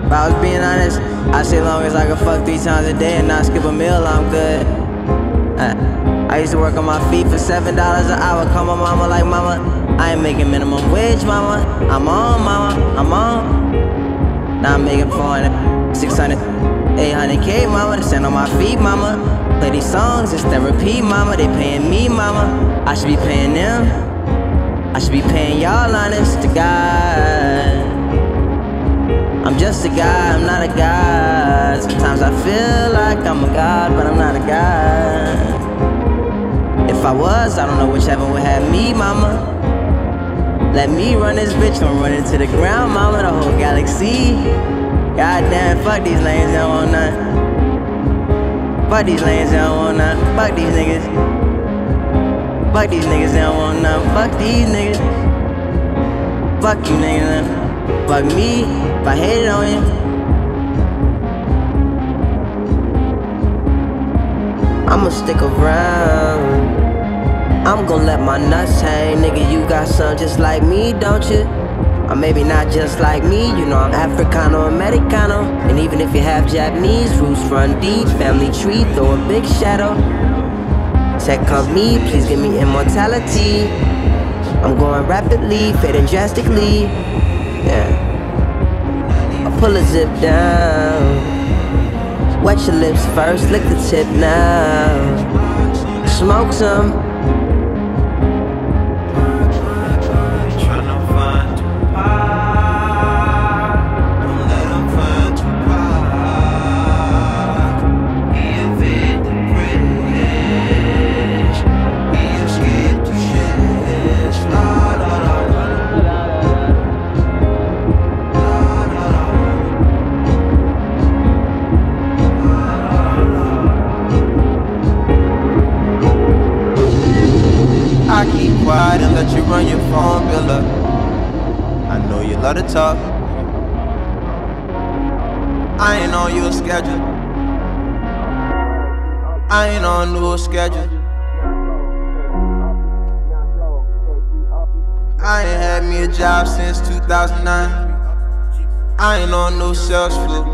If I was being honest, I say long as I can fuck 3 times a day and not skip a meal, I'm good. I used to work on my feet for $7 an hour. Call my mama like, mama, I ain't making minimum wage, mama. I'm on, mama, I'm on. Now I'm making 400, 600, 800K, mama, to stand on my feet, mama. Play these songs, it's therapy, mama. They paying me, mama. I should be paying them. I should be paying y'all, honest to God. I'm just a guy, I'm not a god. Sometimes I feel like I'm a god, but I'm not a god. If I was, I don't know which heaven would have me, mama. Let me run this bitch, don't run into the ground, mama. The whole galaxy. Goddamn, fuck these lanes, they don't want none. Fuck these lanes, they don't want none. Fuck these niggas. Fuck these niggas, they don't want none. Fuck these niggas. Fuck you niggas. Fuck me, if I hated on you. I'ma stick around. I'm gon' let my nuts hang. Nigga, you got some just like me, don't you? Or maybe not just like me, you know I'm Africano, Americano. And even if you have Japanese roots, run deep, family tree, throw a big shadow. Tech of me, please give me immortality. I'm going rapidly, fading drastically. Yeah. I'll pull a zip down. Wet your lips first, lick the tip now. Smoke some. I keep quiet and let you run your phone bill up. I know you love to talk. I ain't on your schedule. I ain't on no schedule. I ain't had me a job since 2009. I ain't on no sales floor.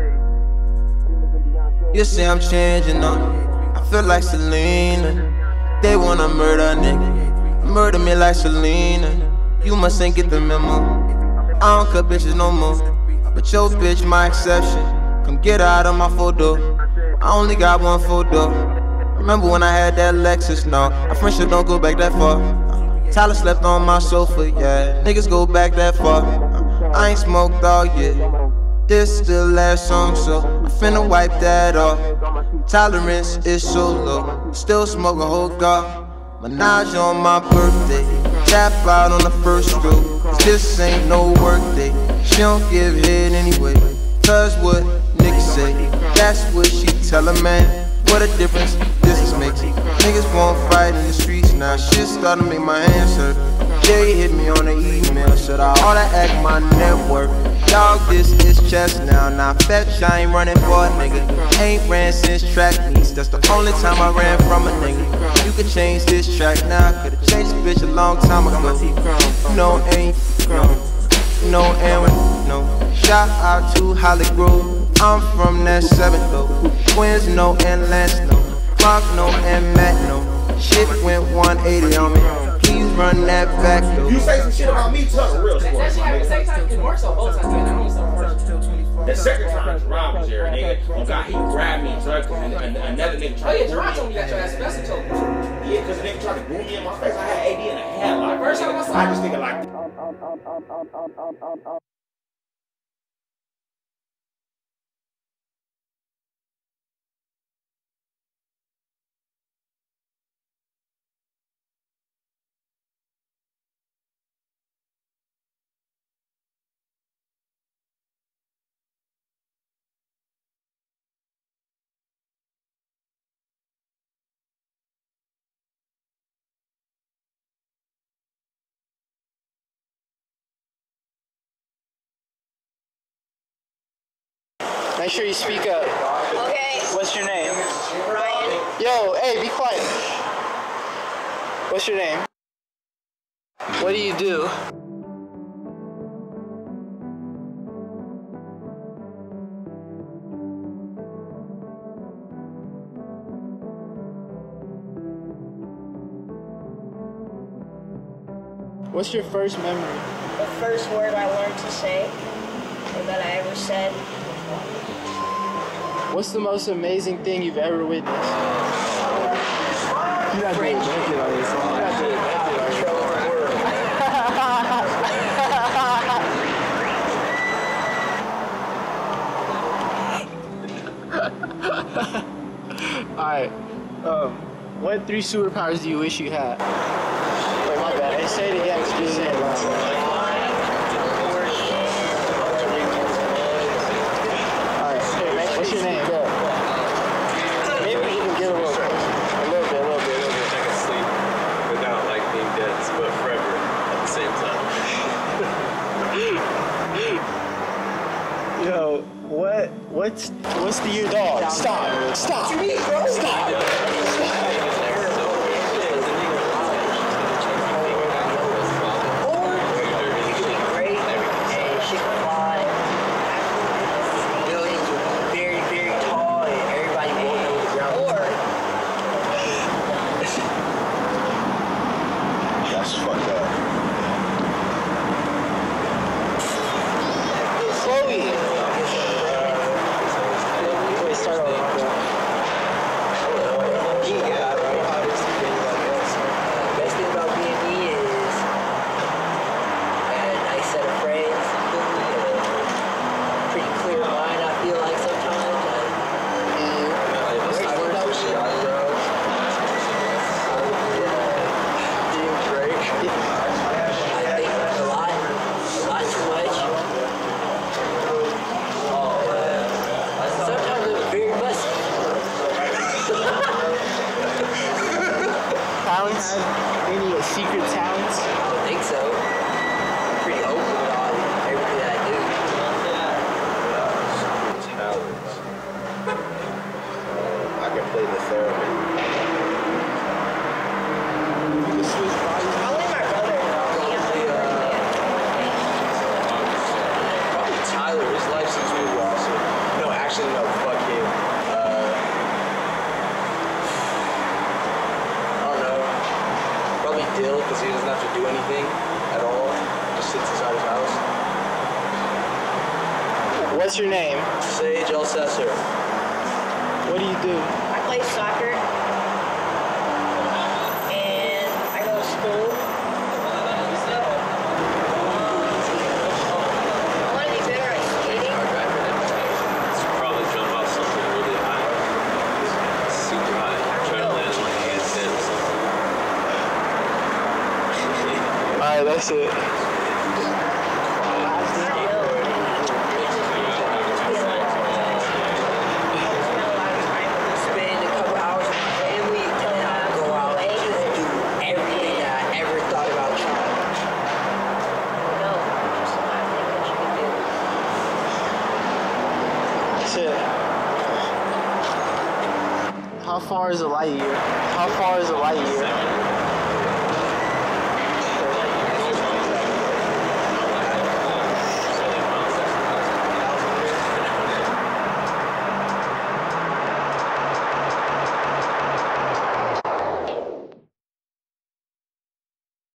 You say I'm changing up. I feel like Selena. They wanna murder a nigga. Murder me like Selena. You must ain't get the memo. I don't cut bitches no more. But your bitch my exception. Come get her out of my photo. I only got one photo. Remember when I had that Lexus? No, our friendship don't go back that far. Tyler slept on my sofa, yeah. Niggas go back that far. I ain't smoked all year. This the last song, so I'm finna wipe that off. Tolerance is so low. Still smoke a whole dog. Menage on my birthday. Tap out on the first stroke. Cause this ain't no work day. She don't give head anyway. Cause what niggas say. That's what she tell a man. What a difference this is making. Niggas won't fight in the streets now. Shit starting to make my hands hurt. Jay hit me on the email. Said I oughta act my network. Dog, this is chess now. Now fetch, I ain't running for a nigga. Ain't ran since track meets. That's the only time I ran from a nigga. You could change this track now. Could've changed this bitch a long time ago. No, ain't, no, and no. Shout out to Holly Grove. I'm from that 7th though. Twins, no, and Lance, no. Clark, no, and Matt, no. Shit went 180 on me. Please run that back though. You say some shit about me, Tucker, real sport. That shit happened the same time. It works on both sides. The second time Jerron was there, nigga. Oh God, he grabbed me, truck, and another nigga tried to. Oh yeah, Jerron told me that your ass special told me. Yeah, cause the nigga tried to boom me in my face. I had AD in a headlock. First time I saw I just nigga like. Make sure you speak up. Okay. What's your name? Ryan. Yo, hey, be quiet. What's your name? What do you do? What's your first memory? The first word I learned to say, or that I ever said. What's the most amazing thing you've ever witnessed? You're not doing naked on this one. You're not doing naked on this one. Alright. What 3 superpowers do you wish you had? Wait, my bad. Hey, say it again. Just say it loud. Alright, what's your name? Maybe we can get a little bit. A little bit. I can sleep without like being dead, but forever at the same time. Yo, what's the year dog? Stop! That's fucked up. Chloe! Wait, start over. Best thing about being me is I got a nice set of friends, pretty clear mind. I feel like sometimes. I think a lot too much. Sometimes I'm very musky. Talents? Any secret talents? I don't think so. I'm pretty open about everything that I do. Talents. I can play the theremin. Probably my brother. Probably Tyler. His life seems really awesome. No, actually, no. Fuck him. I don't know. Probably Dill, because he doesn't have to do anything at all. Just sits inside his house. What's your name? Sage Alcessor. What do you do? I play soccer. And I go to school. I want to be better at skating. Probably jump off something really high. Super high. Try to land on my handstand or something. Alright, that's it. Spend a couple hours with my family and then I go out and just do everything that I ever thought about trying. No, just not think that you can do. That's it. How far is a light year? How far is a light year?